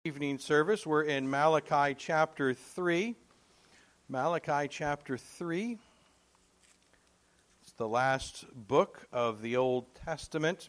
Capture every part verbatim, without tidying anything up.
Evening service. We're in Malachi chapter three. Malachi chapter three. It's the last book of the Old Testament.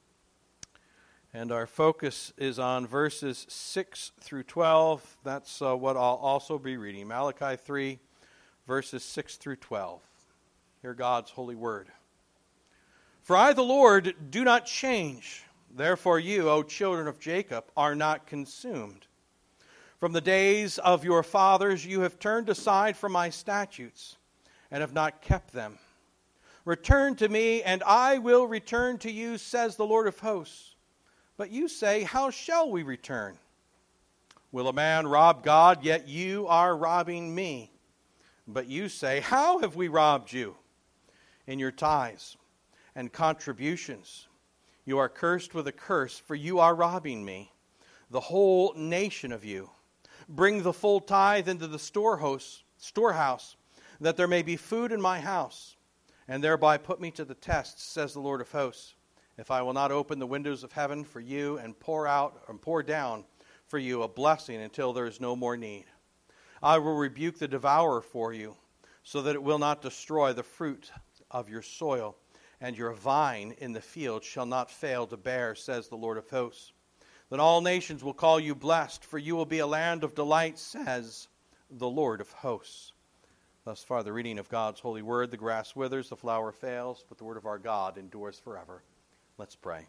And our focus is on verses six through twelve. That's uh, what I'll also be reading. Malachi three, verses six through twelve. Hear God's holy word. For I, the Lord, do not change. Therefore you, O children of Jacob, are not consumed. From the days of your fathers you have turned aside from my statutes, and have not kept them. Return to me, and I will return to you, says the Lord of hosts. But you say, how shall we return? Will a man rob God? Yet you are robbing me. But you say, how have we robbed you? In your tithes and contributions. You are cursed with a curse, for you are robbing me, the whole nation of you. Bring the full tithe into the storehouse, storehouse, that there may be food in my house, and thereby put me to the test, says the Lord of hosts, if I will not open the windows of heaven for you and pour out and pour down for you a blessing until there is no more need. I will rebuke the devourer for you, so that it will not destroy the fruit of your soil, and your vine in the field shall not fail to bear, says the Lord of hosts. Then all nations will call you blessed, for you will be a land of delight, says the Lord of hosts. Thus far the reading of God's holy word. The grass withers, the flower fails, but the word of our God endures forever. Let's pray.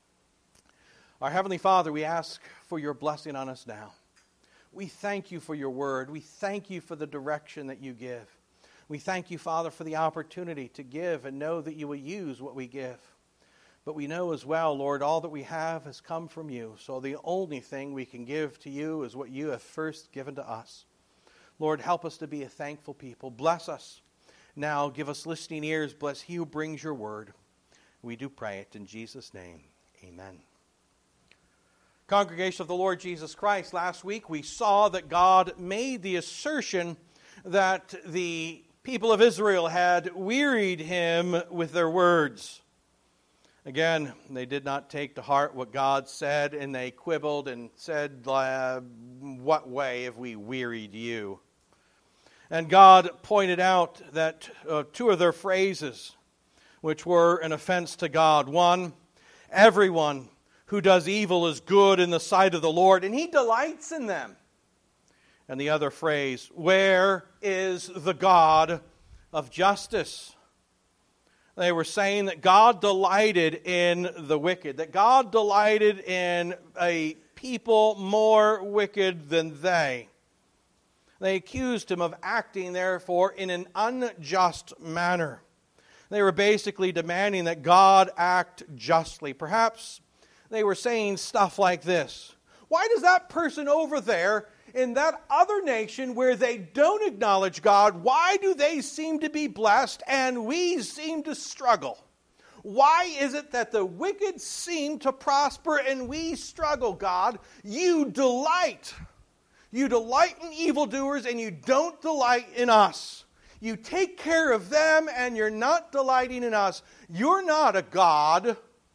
Our Heavenly Father, we ask for your blessing on us now. We thank you for your word. We thank you for the direction that you give. We thank you, Father, for the opportunity to give and know that you will use what we give. But we know as well, Lord, all that we have has come from you. So the only thing we can give to you is what you have first given to us. Lord, help us to be a thankful people. Bless us now. Give us listening ears. Bless he who brings your word. We do pray it in Jesus' name. Amen. Congregation of the Lord Jesus Christ, last week we saw that God made the assertion that the people of Israel had wearied him with their words. Again, they did not take to heart what God said, and they quibbled and said, uh, what way have we wearied you? And God pointed out that uh, two of their phrases, which were an offense to God. One, everyone who does evil is good in the sight of the Lord, and he delights in them. And the other phrase, where is the God of justice? They were saying that God delighted in the wicked, that God delighted in a people more wicked than they. They accused him of acting, therefore, in an unjust manner. They were basically demanding that God act justly. Perhaps they were saying stuff like this. Why does that person over there in that other nation where they don't acknowledge God, why do they seem to be blessed and we seem to struggle? Why is it that the wicked seem to prosper and we struggle, God? You delight. You delight in evildoers and you don't delight in us. You take care of them and you're not delighting in us. You're not a God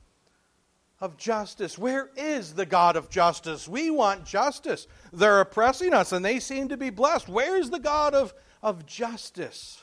of justice. Where is the God of justice? We want justice. They're oppressing us and they seem to be blessed. Where's the God of, of justice?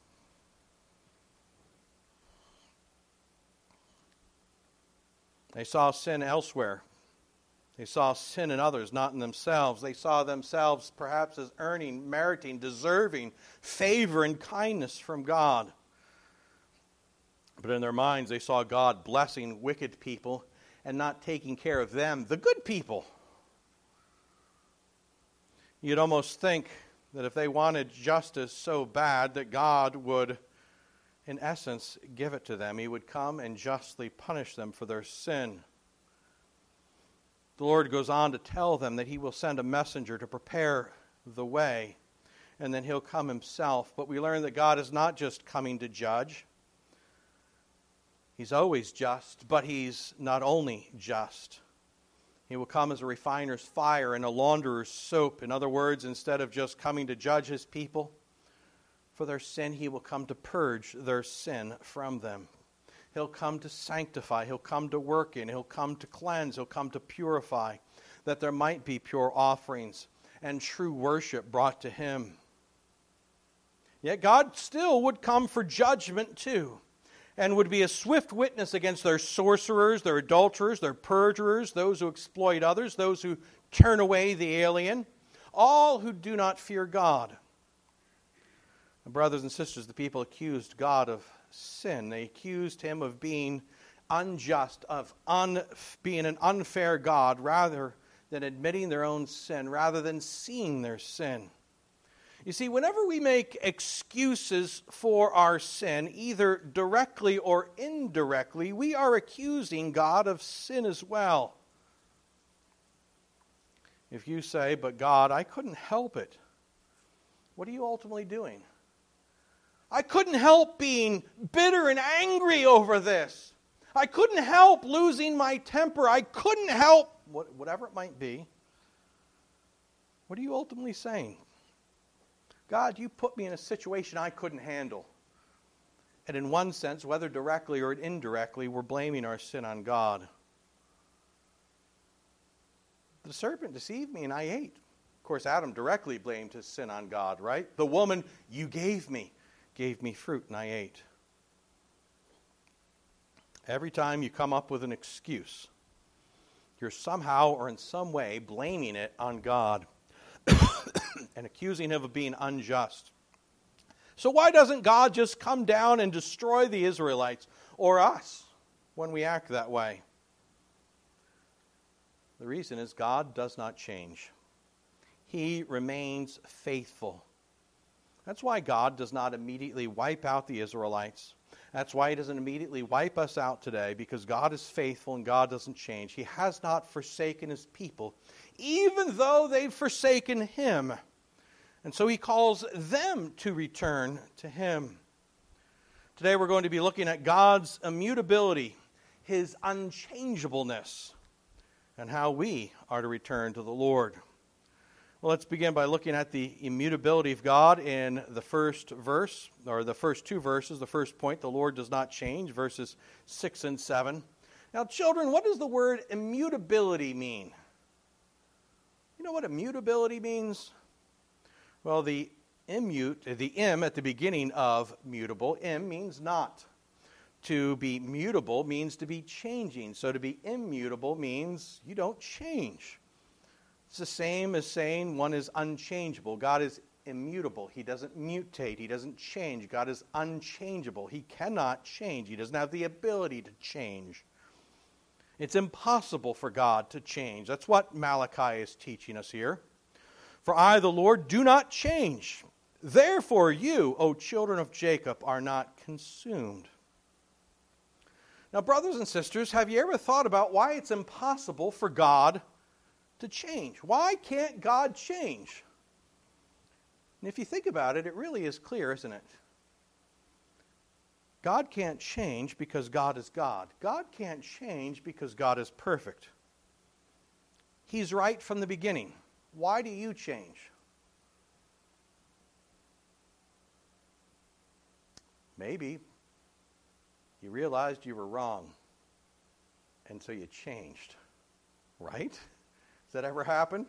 They saw sin elsewhere. They saw sin in others, not in themselves. They saw themselves perhaps as earning, meriting, deserving favor and kindness from God. But in their minds they saw God blessing wicked people and not taking care of them, the good people. You'd almost think that if they wanted justice so bad that God would, in essence, give it to them. He would come and justly punish them for their sin. The Lord goes on to tell them that he will send a messenger to prepare the way, and then he'll come himself. But we learn that God is not just coming to judge. He's always just, but he's not only just. He will come as a refiner's fire and a launderer's soap. In other words, instead of just coming to judge his people for their sin, he will come to purge their sin from them. He'll come to sanctify. He'll come to work in. He'll come to cleanse. He'll come to purify. that there might be pure offerings and true worship brought to him. Yet God still would come for judgment too, and would be a swift witness against their sorcerers, their adulterers, their perjurers, those who exploit others, those who turn away the alien, all who do not fear God. And brothers and sisters, the people accused God of sin. They accused him of being unjust, of un, being an unfair God, rather than admitting their own sin, rather than seeing their sin. You see, whenever we make excuses for our sin, either directly or indirectly, we are accusing God of sin as well. If you say, "But God, I couldn't help it," what are you ultimately doing? I couldn't help being bitter and angry over this. I couldn't help losing my temper. I couldn't help, whatever it might be. What are you ultimately saying? God, you put me in a situation I couldn't handle. And in one sense, whether directly or indirectly, we're blaming our sin on God. The serpent deceived me and I ate. Of course, Adam directly blamed his sin on God, right? The woman you gave me, gave me fruit and I ate. Every time you come up with an excuse, you're somehow or in some way blaming it on God and accusing him of being unjust. So why doesn't God just come down and destroy the Israelites or us when we act that way? The reason is God does not change. He remains faithful. That's why God does not immediately wipe out the Israelites. That's why he doesn't immediately wipe us out today, because God is faithful and God doesn't change. He has not forsaken his people, even though they've forsaken him. And so he calls them to return to him. Today we're going to be looking at God's immutability, his unchangeableness, and how we are to return to the Lord. Well, let's begin by looking at the immutability of God in the first verse, or the first two verses. The first point, the Lord does not change, verses six and seven. Now, children, what does the word immutability mean? You know what immutability means? Well, the immute, the im at the beginning of mutable, im means not. To be mutable means to be changing. So to be immutable means you don't change. It's the same as saying one is unchangeable. God is immutable. He doesn't mutate. He doesn't change. God is unchangeable. He cannot change. He doesn't have the ability to change. It's impossible for God to change. That's what Malachi is teaching us here. For I, the Lord, do not change. Therefore you, O children of Jacob, are not consumed. Now, brothers and sisters, have you ever thought about why it's impossible for God to change? Why can't God change? And if you think about it, it really is clear, isn't it? God can't change because God is God. God can't change because God is perfect. He's right from the beginning. Why do you change? Maybe you realized you were wrong, and so you changed, right? Does that ever happen?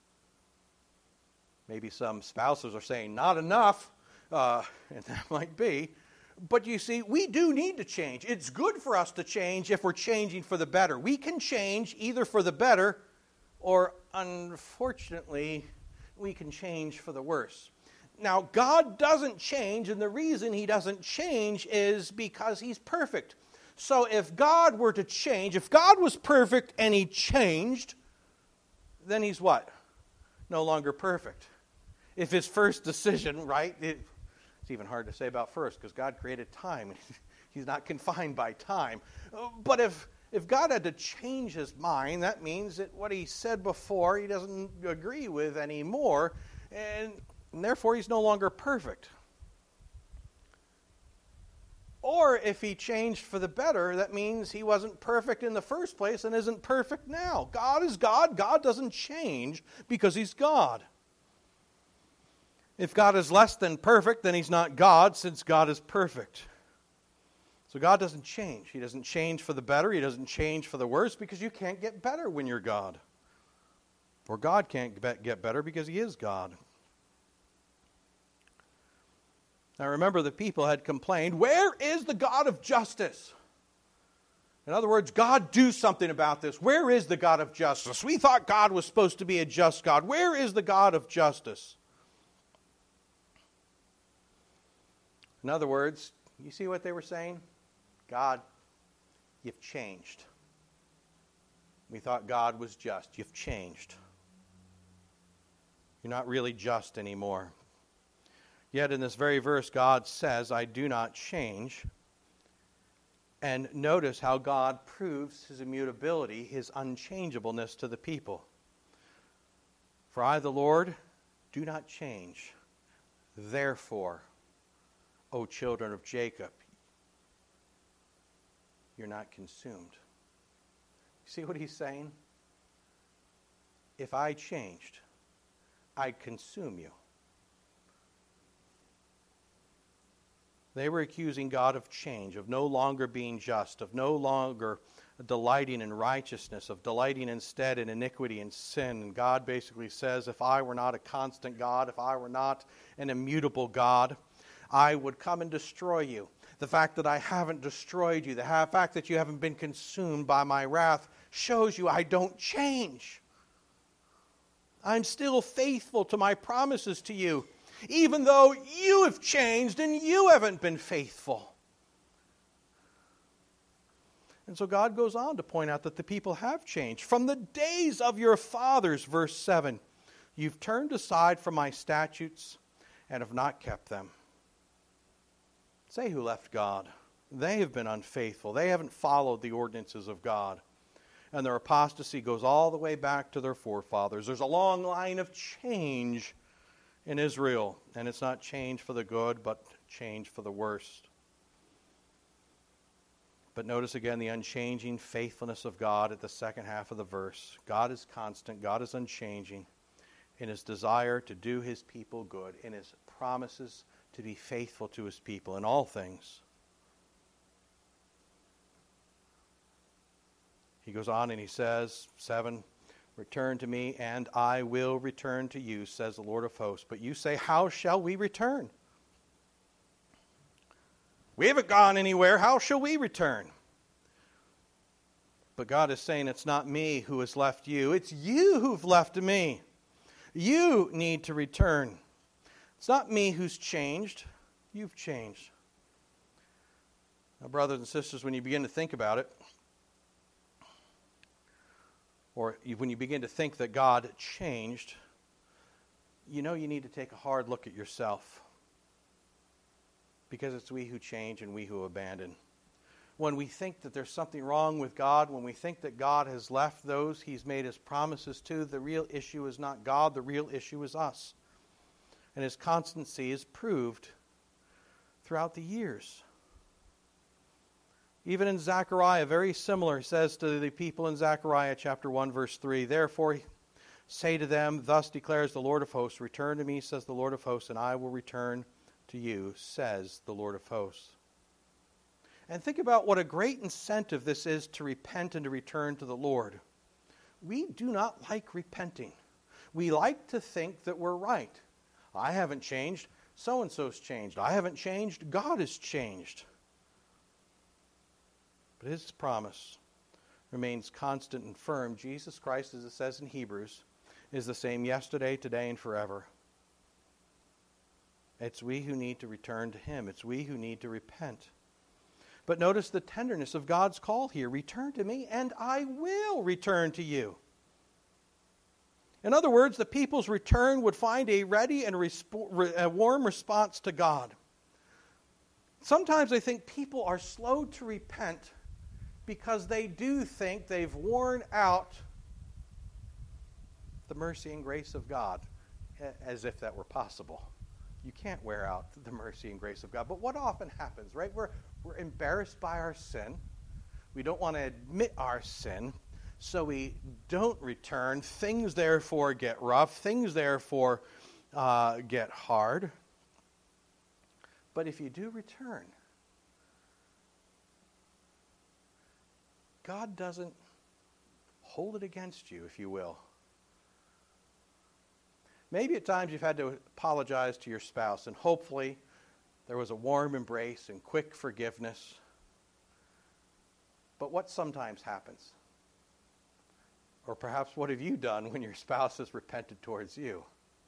Maybe some spouses are saying, not enough, uh, and that might be. But you see, we do need to change. It's good for us to change if we're changing for the better. We can change either for the better or, unfortunately, we can change for the worse. Now, God doesn't change, and the reason he doesn't change is because he's perfect. So if God were to change, if God was perfect and he changed, then he's what? No longer perfect. If his first decision, right? It, it's even hard to say about first because God created time. He's not confined by time. But if if God had to change his mind, that means that what he said before he doesn't agree with anymore, and, and therefore he's no longer perfect. Or if he changed for the better, that means he wasn't perfect in the first place and isn't perfect now. God is God. God doesn't change because he's God. If God is less than perfect, then he's not God, since God is perfect. So God doesn't change. He doesn't change for the better. He doesn't change for the worse, because you can't get better when you're God. Or God can't get better because he is God. Now remember, the people had complained, where is the God of justice? In other words, God, do something about this. Where is the God of justice? We thought God was supposed to be a just God. Where is the God of justice? In other words, you see what they were saying? God, you've changed. We thought God was just. You've changed. You're not really just anymore. Yet in this very verse, God says, I do not change. And notice how God proves his immutability, his unchangeableness to the people. For I, the Lord, do not change. Therefore, O children of Jacob, you're not consumed. See what he's saying? If I changed, I'd consume you. They were accusing God of change, of no longer being just, of no longer delighting in righteousness, of delighting instead in iniquity and sin. And God basically says, if I were not a constant God, if I were not an immutable God, I would come and destroy you. The fact that I haven't destroyed you, the fact that you haven't been consumed by my wrath, shows you I don't change. I'm still faithful to my promises to you, even though you have changed and you haven't been faithful. And so God goes on to point out that the people have changed. From the days of your fathers, verse seven, you've turned aside from my statutes and have not kept them. Say who left God. They have been unfaithful. They haven't followed the ordinances of God. And their apostasy goes all the way back to their forefathers. There's a long line of change in Israel. And it's not change for the good, but change for the worst. But notice again the unchanging faithfulness of God at the second half of the verse. God is constant. God is unchanging in his desire to do his people good, in his promises to be faithful to his people in all things. He goes on and he says, seven, return to me and I will return to you, says the Lord of hosts. But you say, how shall we return? We haven't gone anywhere. How shall we return? But God is saying, it's not me who has left you. It's you who've left me. You need to return. It's not me who's changed. You've changed. Now, brothers and sisters, when you begin to think about it, or when you begin to think that God changed, you know you need to take a hard look at yourself. Because it's we who change and we who abandon. When we think that there's something wrong with God, when we think that God has left those he's made his promises to, the real issue is not God, the real issue is us. And his constancy is proved throughout the years. Even in Zechariah, very similar, he says to the people in Zechariah chapter one, verse three, therefore say to them, thus declares the Lord of hosts, return to me, says the Lord of hosts, and I will return to you, says the Lord of hosts. And think about what a great incentive this is to repent and to return to the Lord. We do not like repenting. We like to think that we're right. I haven't changed. So-and-so's changed. I haven't changed. God has changed. But his promise remains constant and firm. Jesus Christ, as it says in Hebrews, is the same yesterday, today, and forever. It's we who need to return to him. It's we who need to repent. But notice the tenderness of God's call here. Return to me, and I will return to you. In other words, the people's return would find a ready and resp- a warm response to God. Sometimes I think people are slow to repent because they do think they've worn out the mercy and grace of God, as if that were possible. You can't wear out the mercy and grace of God. But what often happens, right? We're, we're embarrassed by our sin. We don't want to admit our sin, so we don't return. Things, therefore, get rough. Things, therefore, uh, get hard. But if you do return, God doesn't hold it against you, if you will. Maybe at times you've had to apologize to your spouse, and hopefully there was a warm embrace and quick forgiveness. But what sometimes happens? Or perhaps what have you done when your spouse has repented towards you?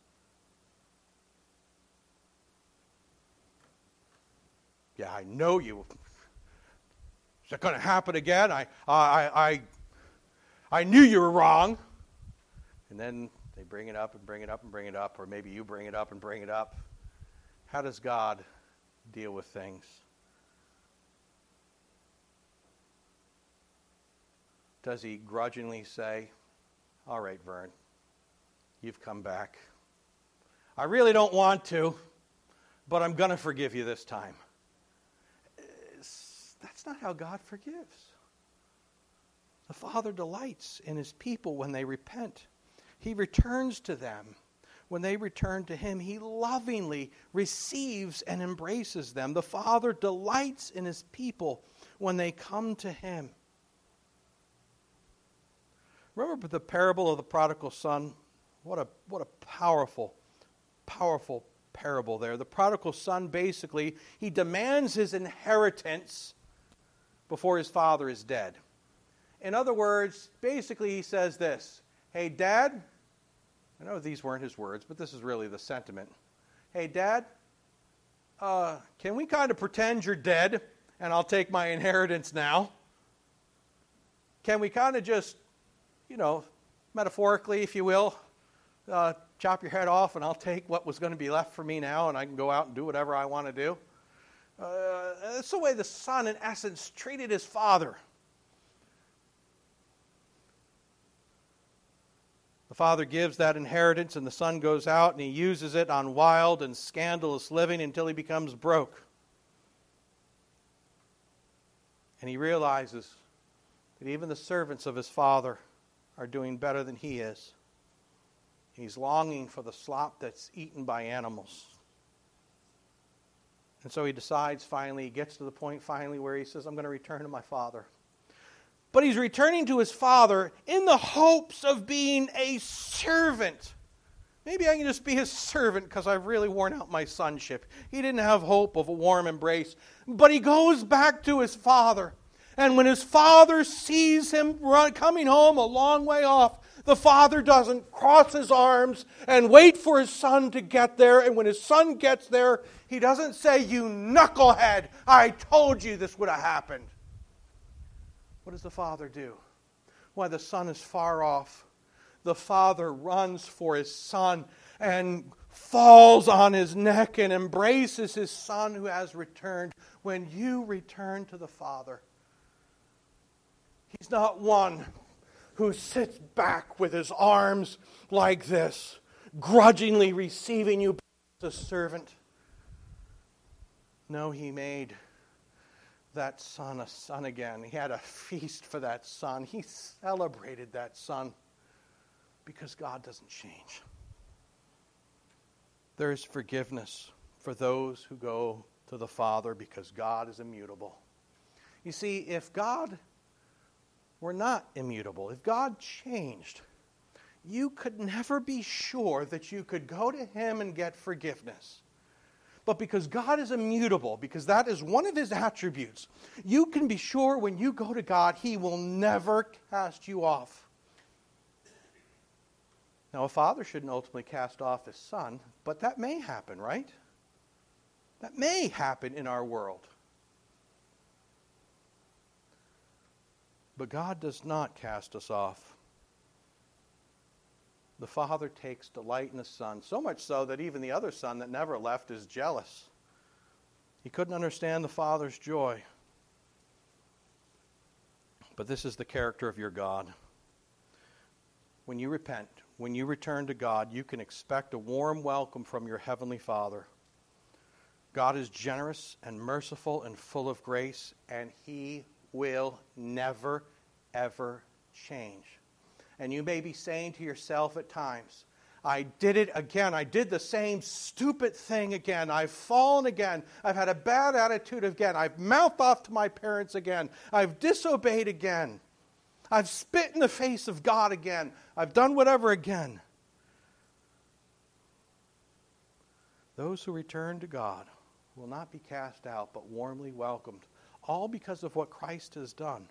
Yeah, I know you. Is that going to happen again? I, I, I, I knew you were wrong. And then they bring it up and bring it up and bring it up, or maybe you bring it up and bring it up. How does God deal with things? Does he grudgingly say, all right, Vern, you've come back. I really don't want to, but I'm going to forgive you this time. That's not how God forgives. The Father delights in his people when they repent. He returns to them. When they return to him, he lovingly receives and embraces them. The Father delights in his people when they come to him. Remember the parable of the prodigal son? What a, what a powerful, powerful parable there. The prodigal son, basically, he demands his inheritance before his father is dead. In other words, basically he says this, hey, Dad, I know these weren't his words, but this is really the sentiment. Hey, Dad, uh, can we kind of pretend you're dead and I'll take my inheritance now? Can we kind of just, you know, metaphorically, if you will, uh, chop your head off and I'll take what was going to be left for me now and I can go out and do whatever I want to do? Uh, that's the way the son, in essence, treated his father. The father gives that inheritance and the son goes out and he uses it on wild and scandalous living until he becomes broke. And he realizes that even the servants of his father are doing better than he is. He's longing for the slop that's eaten by animals. And so he decides finally, he gets to the point finally where he says, I'm going to return to my father. But he's returning to his father in the hopes of being a servant. Maybe I can just be his servant because I've really worn out my sonship. He didn't have hope of a warm embrace. But he goes back to his father. And when his father sees him run, coming home a long way off, the father doesn't cross his arms and wait for his son to get there. And when his son gets there, he doesn't say, you knucklehead, I told you this would have happened. What does the father do? Why, the son is far off. The father runs for his son and falls on his neck and embraces his son who has returned. When you return to the father, he's not one who sits back with his arms like this, grudgingly receiving you as a servant. No, he made that son a son again. He had a feast for that son. He celebrated that son because God doesn't change. There is forgiveness for those who go to the Father because God is immutable. You see, if God were not immutable, if God changed, you could never be sure that you could go to him and get forgiveness. But because God is immutable, because that is one of his attributes, you can be sure when you go to God, he will never cast you off. Now, a father shouldn't ultimately cast off his son, but that may happen, right? That may happen in our world. But God does not cast us off. The Father takes delight in the Son, so much so that even the other son that never left is jealous. He couldn't understand the Father's joy. But this is the character of your God. When you repent, when you return to God, you can expect a warm welcome from your Heavenly Father. God is generous and merciful and full of grace, and he will never, ever change. And you may be saying to yourself at times, I did it again. I did the same stupid thing again. I've fallen again. I've had a bad attitude again. I've mouthed off to my parents again. I've disobeyed again. I've spit in the face of God again. I've done whatever again. Those who return to God will not be cast out, but warmly welcomed, all because of what Christ has done.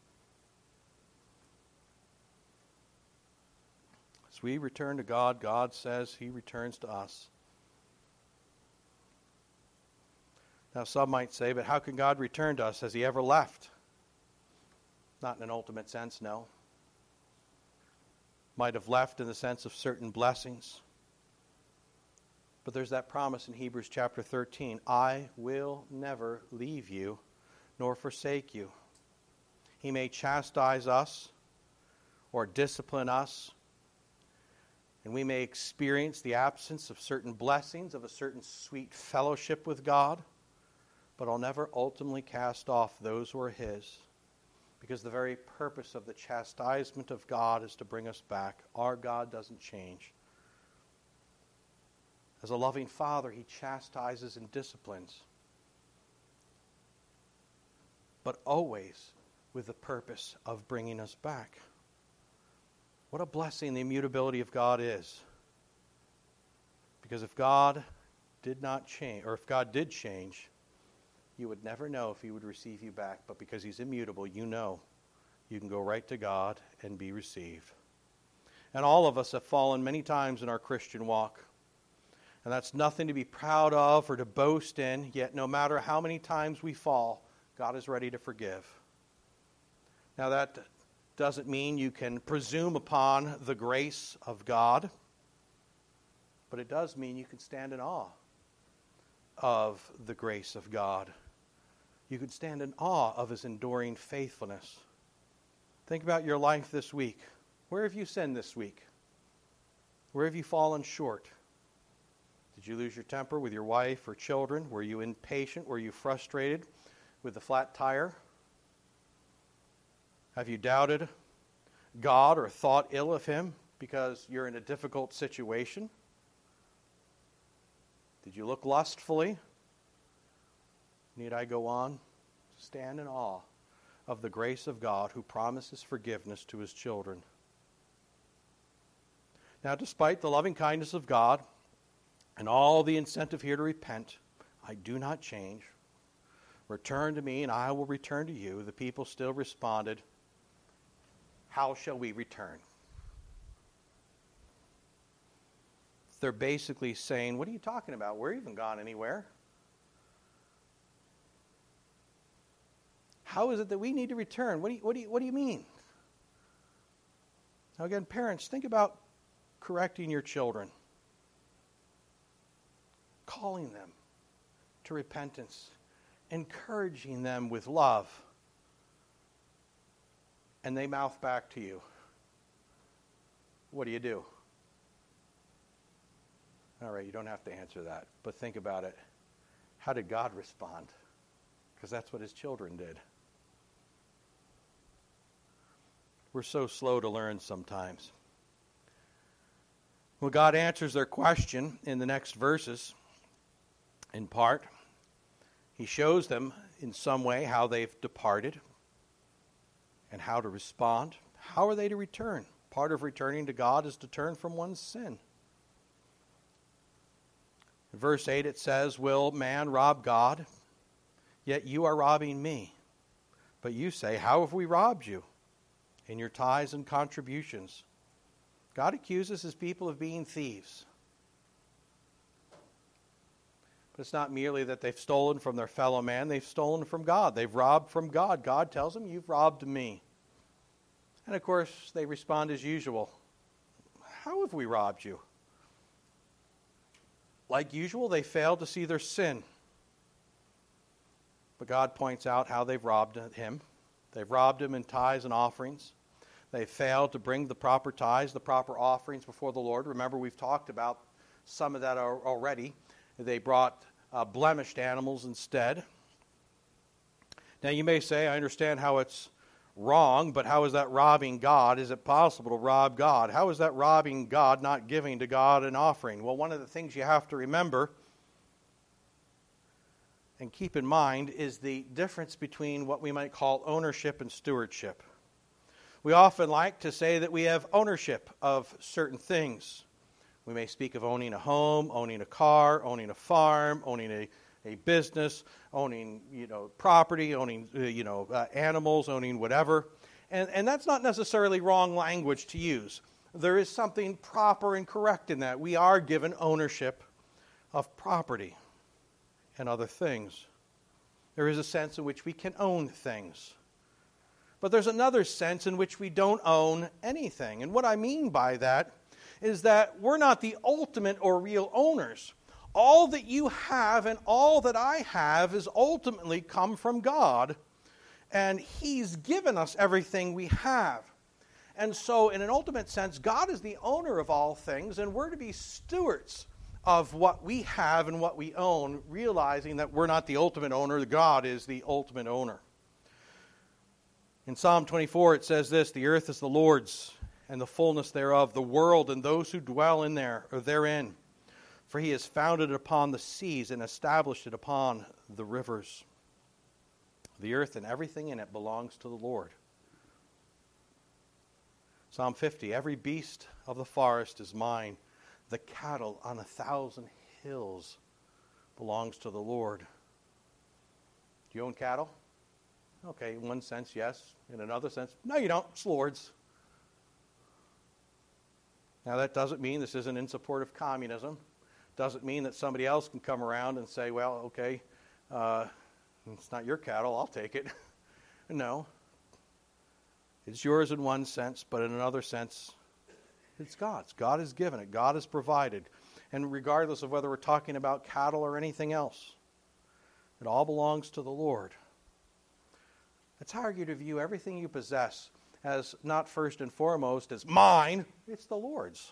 As we return to God, God says He returns to us. Now, some might say, but how can God return to us? Has He ever left? Not in an ultimate sense, no. Might have left in the sense of certain blessings. But there's that promise in Hebrews chapter thirteen, I will never leave you nor forsake you. He may chastise us or discipline us, and we may experience the absence of certain blessings, of a certain sweet fellowship with God, but I'll never ultimately cast off those who are His, because the very purpose of the chastisement of God is to bring us back. Our God doesn't change. As a loving Father, He chastises and disciplines, but always with the purpose of bringing us back. What a blessing the immutability of God is. Because if God did not change, or if God did change, you would never know if He would receive you back. But because He's immutable, you know you can go right to God and be received. And all of us have fallen many times in our Christian walk. And that's nothing to be proud of or to boast in, yet no matter how many times we fall, God is ready to forgive. Now that doesn't mean you can presume upon the grace of God, but it does mean you can stand in awe of the grace of God. You can stand in awe of His enduring faithfulness. Think about your life this week. Where have you sinned this week? Where have you fallen short? Did you lose your temper with your wife or children? Were you impatient? Were you frustrated with the flat tire? Have you doubted God or thought ill of Him because you're in a difficult situation? Did you look lustfully? Need I go on? Stand in awe of the grace of God who promises forgiveness to His children. Now, despite the loving kindness of God and all the incentive here to repent, I do not change. Return to me and I will return to you. The people still responded, how shall we return? They're basically saying, what are you talking about? We're even gone anywhere. How is it that we need to return? What do you, what do you, what do you mean? Now again, parents, think about correcting your children. Calling them to repentance. Encouraging them with love. And they mouth back to you. What do you do? All right, you don't have to answer that, but think about it. How did God respond? Because that's what His children did. We're so slow to learn sometimes. Well, God answers their question in the next verses, in part. He shows them in some way how they've departed and how to respond. How are they to return? Part of returning to God is to turn from one's sin. In verse eight it says, will man rob God? Yet you are robbing me. But you say, how have we robbed you? In your tithes and contributions. God accuses His people of being thieves. But it's not merely that they've stolen from their fellow man, they've stolen from God. They've robbed from God. God tells them, you've robbed me. And of course, they respond as usual. How have we robbed you? Like usual, they fail to see their sin. But God points out how they've robbed Him. They've robbed Him in tithes and offerings. They failed to bring the proper tithes, the proper offerings before the Lord. Remember, we've talked about some of that already. They brought uh, blemished animals instead. Now, you may say, I understand how it's wrong, but how is that robbing God? Is it possible to rob God? How is that robbing God, not giving to God an offering? Well, one of the things you have to remember and keep in mind is the difference between what we might call ownership and stewardship. We often like to say that we have ownership of certain things. We may speak of owning a home, owning a car, owning a farm, owning a, a business, owning, you know, property, owning, uh, you know, uh, animals, owning whatever. And, and that's not necessarily wrong language to use. There is something proper and correct in that. We are given ownership of property and other things. There is a sense in which we can own things. But there's another sense in which we don't own anything. And what I mean by that is that we're not the ultimate or real owners. All that you have and all that I have is ultimately come from God. And He's given us everything we have. And so in an ultimate sense, God is the owner of all things, and we're to be stewards of what we have and what we own, realizing that we're not the ultimate owner, God is the ultimate owner. In Psalm twenty-four it says this, "The earth is the Lord's, and the fullness thereof, the world and those who dwell in there or therein. For He has founded it upon the seas and established it upon the rivers." The earth and everything in it belongs to the Lord. Psalm fifty, "Every beast of the forest is mine. The cattle on a thousand hills belongs to the Lord." Do you own cattle? Okay, in one sense, yes. In another sense, no, you don't. It's Lord's. Now, that doesn't mean this isn't in support of communism. Doesn't mean that somebody else can come around and say, well, okay, uh, it's not your cattle, I'll take it. No. It's yours in one sense, but in another sense, it's God's. God has given it. God has provided. And regardless of whether we're talking about cattle or anything else, it all belongs to the Lord. It's hard to view everything you possess as not first and foremost as mine. It's the Lord's.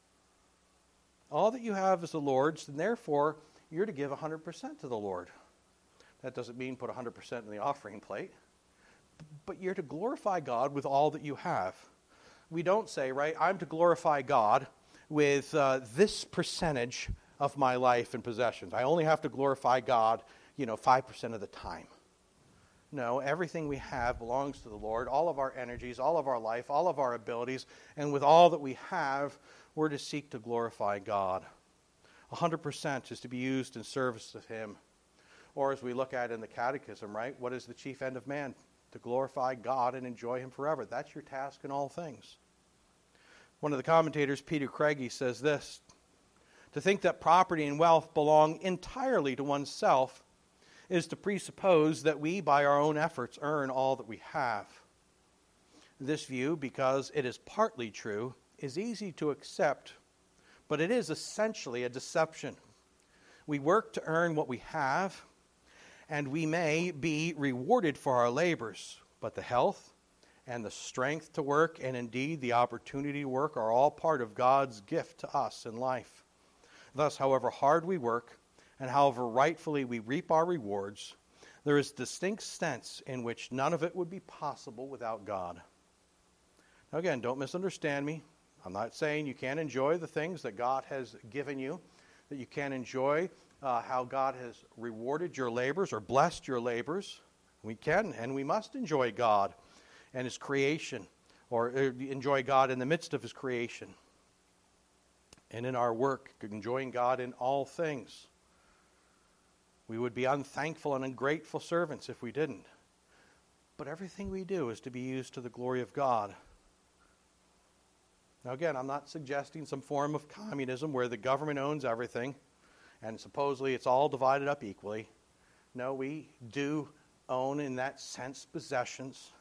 All that you have is the Lord's, and therefore you're to give one hundred percent to the Lord. That doesn't mean put one hundred percent in the offering plate, but you're to glorify God with all that you have. We don't say, right, I'm to glorify God with uh, this percentage of my life and possessions. I only have to glorify God, you know, five percent of the time. No, everything we have belongs to the Lord, all of our energies, all of our life, all of our abilities, and with all that we have, we're to seek to glorify God. one hundred percent is to be used in service of Him. Or as we look at in the Catechism, right, what is the chief end of man? To glorify God and enjoy Him forever. That's your task in all things. One of the commentators, Peter Craigie, says this, "To think that property and wealth belong entirely to oneself is to presuppose that we, by our own efforts, earn all that we have. This view, because it is partly true, is easy to accept, but it is essentially a deception. We work to earn what we have, and we may be rewarded for our labors, but the health and the strength to work, and indeed the opportunity to work, are all part of God's gift to us in life. Thus, however hard we work, and however rightfully we reap our rewards, there is distinct sense in which none of it would be possible without God." Now again, don't misunderstand me. I'm not saying you can't enjoy the things that God has given you, that you can't enjoy uh, how God has rewarded your labors or blessed your labors. We can and we must enjoy God and His creation, or uh, enjoy God in the midst of His creation. And in our work, enjoying God in all things. We would be unthankful and ungrateful servants if we didn't. But everything we do is to be used to the glory of God. Now again, I'm not suggesting some form of communism where the government owns everything and supposedly it's all divided up equally. No, we do own in that sense possessions.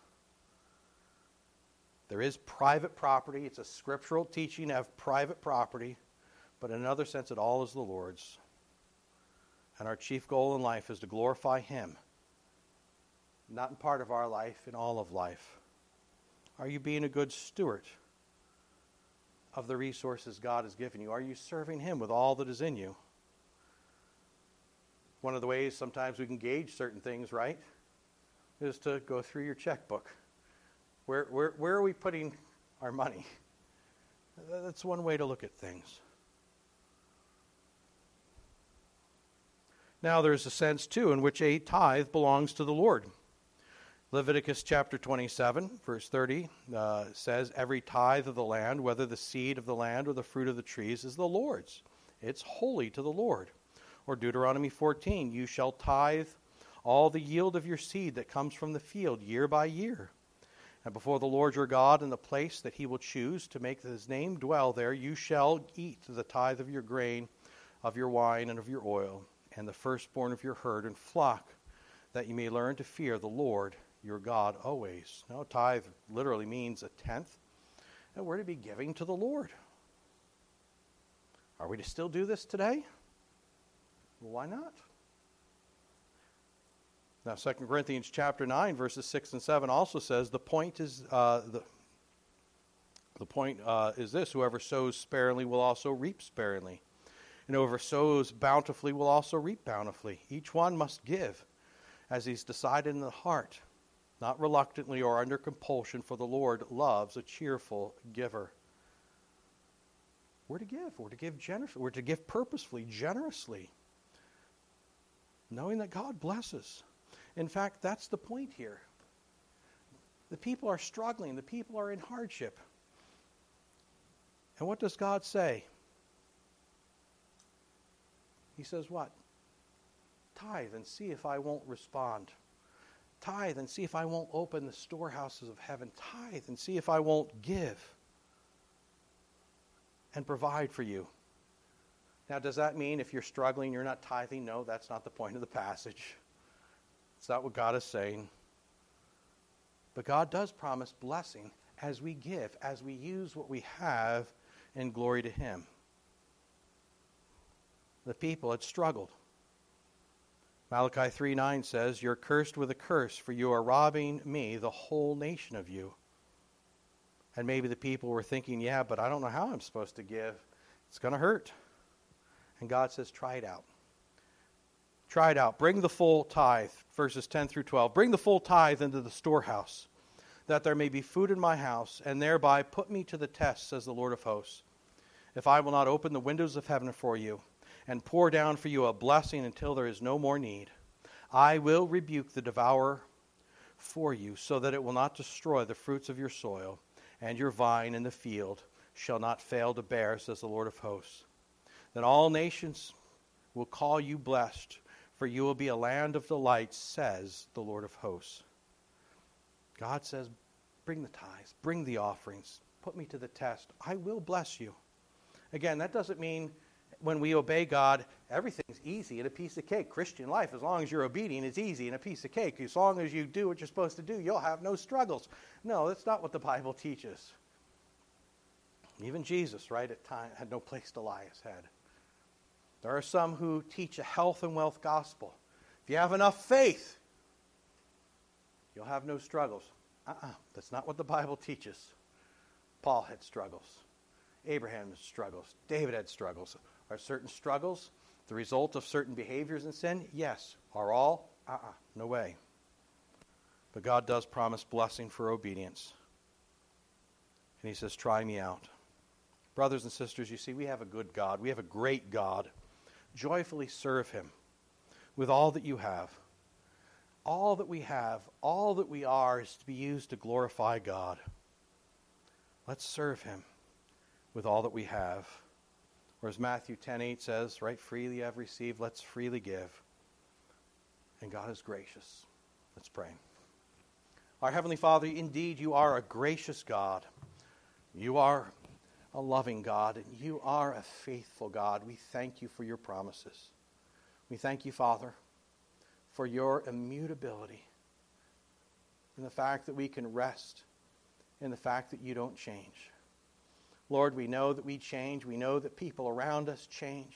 There is private property. It's a scriptural teaching of private property, but in another sense it all is the Lord's. And our chief goal in life is to glorify Him, not in part of our life, in all of life. Are you being a good steward of the resources God has given you? Are you serving Him with all that is in you? One of the ways sometimes we can gauge certain things, right, is to go through your checkbook. Where, where, where are we putting our money? That's one way to look at things. Now there's a sense, too, in which a tithe belongs to the Lord. Leviticus chapter twenty-seven, verse thirty, uh, says, every tithe of the land, whether the seed of the land or the fruit of the trees, is the Lord's. It's holy to the Lord. Or Deuteronomy fourteen, you shall tithe all the yield of your seed that comes from the field year by year. And before the Lord your God in the place that he will choose to make his name dwell there, you shall eat the tithe of your grain, of your wine, and of your oil, and the firstborn of your herd and flock, that you may learn to fear the Lord your God always. Now, tithe literally means a tenth, and we're to be giving to the Lord. Are we to still do this today? Well, why not? Now, Second Corinthians chapter nine, verses six and seven also says, the point is uh, the the point uh, is this: whoever sows sparingly will also reap sparingly, and whoever sows bountifully will also reap bountifully. Each one must give as he's decided in the heart, not reluctantly or under compulsion, for the Lord loves a cheerful giver. We're to give. We're to give generously. We're to give purposefully, generously, knowing that God blesses. In fact, that's the point here. The people are struggling. The people are in hardship. And what does God say? He says what? Tithe and see if I won't respond. Tithe and see if I won't open the storehouses of heaven. Tithe and see if I won't give and provide for you. Now, does that mean if you're struggling, you're not tithing? No, that's not the point of the passage. It's not what God is saying. But God does promise blessing as we give, as we use what we have in glory to Him. The people had struggled. Malachi three nine says, you're cursed with a curse, for you are robbing me, the whole nation, of you. And maybe the people were thinking, yeah, but I don't know how I'm supposed to give. It's going to hurt. And God says, try it out. Try it out. Bring the full tithe, verses ten through twelve. Bring the full tithe into the storehouse, that there may be food in my house, and thereby put me to the test, says the Lord of hosts. If I will not open the windows of heaven for you, and pour down for you a blessing until there is no more need, I will rebuke the devourer for you, so that it will not destroy the fruits of your soil, and your vine in the field shall not fail to bear, says the Lord of hosts. Then all nations will call you blessed, for you will be a land of delight, says the Lord of hosts. God says, bring the tithes, bring the offerings, put me to the test. I will bless you. Again, that doesn't mean when we obey God, everything's easy and a piece of cake. Christian life, as long as you're obedient, is easy and a piece of cake. As long as you do what you're supposed to do, you'll have no struggles. No, that's not what the Bible teaches. Even Jesus, right, at time had no place to lie his head. There are some who teach a health and wealth gospel. If you have enough faith, you'll have no struggles. Uh-uh, that's not what the Bible teaches. Paul had struggles. Abraham had struggles. David had struggles. Are certain struggles the result of certain behaviors in sin? Yes. Are all? Uh-uh, no way. But God does promise blessing for obedience. And He says, try me out. Brothers and sisters, you see, we have a good God. We have a great God. Joyfully serve Him with all that you have. All that we have, all that we are, is to be used to glorify God. Let's serve Him with all that we have. Or as Matthew ten eight says, right, freely you have received, let's freely give. And God is gracious. Let's pray. Our Heavenly Father, indeed you are a gracious God. You are a loving God, and you are a faithful God. We thank you for your promises. We thank you, Father, for your immutability, and the fact that we can rest in the fact that you don't change. Lord, we know that we change. We know that people around us change.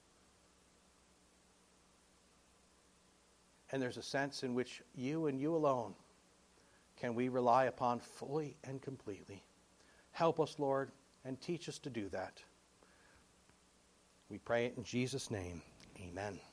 And there's a sense in which you and you alone can we rely upon fully and completely. Help us, Lord, and teach us to do that. We pray it in Jesus' name. Amen.